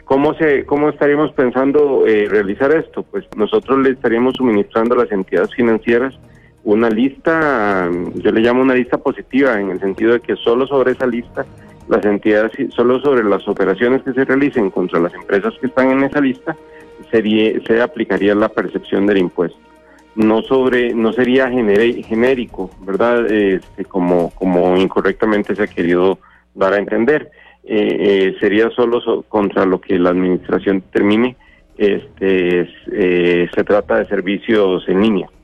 ¿Cómo estaríamos pensando realizar esto? Pues nosotros le estaríamos suministrando a las entidades financieras una lista, yo le llamo una lista positiva, en el sentido de que solo sobre esa lista, las entidades, solo sobre las operaciones que se realicen contra las empresas que están en esa lista, se aplicaría la percepción del impuesto. No sería genérico, ¿verdad? Como incorrectamente se ha querido dar a entender. Sería solo contra lo que la administración determine. Se trata de servicios en línea.